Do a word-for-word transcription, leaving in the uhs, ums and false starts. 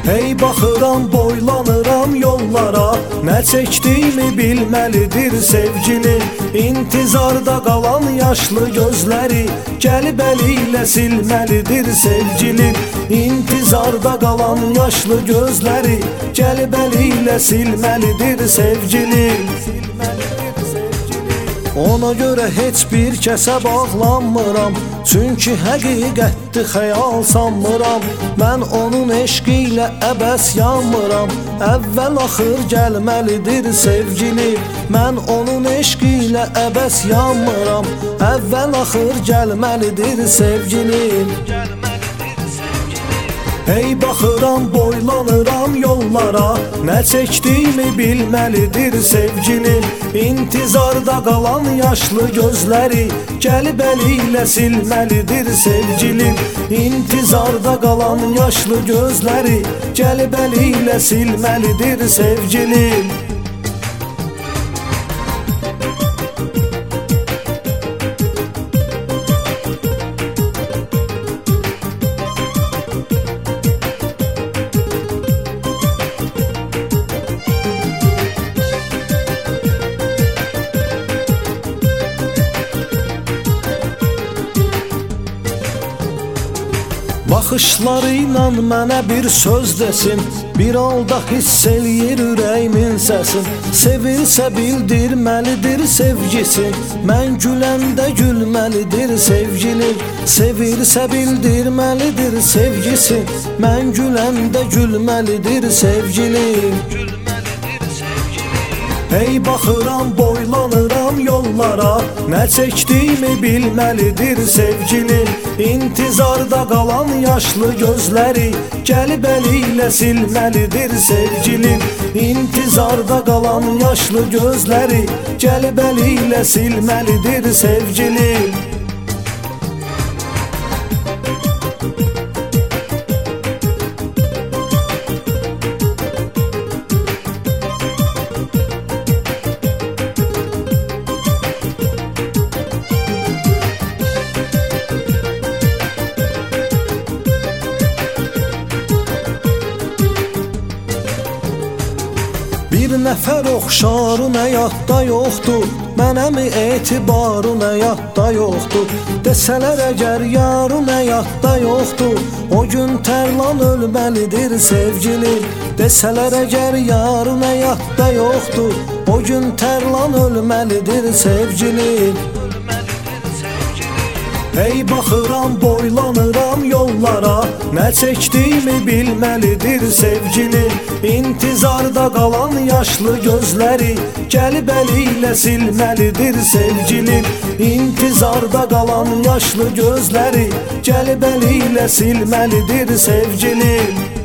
Hey baxıram, boylanıram yollara, nə çəkdiyimi bilməlidir sevgilim. İntizarda qalan yaşlı gözləri gəlib əli ilə silməlidir sevgilim. İntizarda qalan yaşlı gözləri gəlib əli ilə silməlidir sevgilim. Ona görə heç bir kəsə bağlanmıram, çünki həqiqətli xəyal sanmıram. Mən onun eşqi ilə əbəs yanmıram, əvvəl axır gəlməlidir sevgilim. Mən onun eşqi ilə əbəs yanmıram, əvvəl axır gəlməlidir sevgilim. Hey baxıram, boylanıram yollara, nə çəkdiyimi bilməlidir sevgilim. İntizarda qalan yaşlı gözləri gəlib əli ilə silməlidir sevgilim. İntizarda qalan yaşlı gözləri gəlib əli ilə silməlidir sevgilim. Baxışları ilə mənə bir söz desin, bir halda hiss eləyir ürəyimin səsin. Sevirsə bildirməlidir sevgisi, mən güləndə gülməlidir sevgilim. Sevirsə bildirməlidir sevgisi, mən güləndə gülməlidir sevgilim. Hey baxıram, boylanıram yollara, nə çəkdiyimi bilməlidir sevgilim. İntizarda qalan yaşlı gözləri gəlib əli ilə silməlidir sevgilim. İntizarda qalan yaşlı gözləri gəlib əli ilə silməlidir sevgilim. Bir nəfər oxşarın həyatda yoxdur, mənəmi etibarın həyatda yoxdur. Desələr əgər yarın həyatda yoxdur, o gün tərlan ölməlidir sevgilim. Desələr əgər yarın həyatda yoxdur, o gün tərlan ölməlidir sevgilim. Hey baxıram, boylanıram yollara, nə çəkdiyimi bilməlidir sevgilim. İntizarda qalan yaşlı gözləri gəlib əli ilə silməlidir sevgilim. İntizarda qalan yaşlı gözləri gəlib əli ilə silməlidir sevgilim.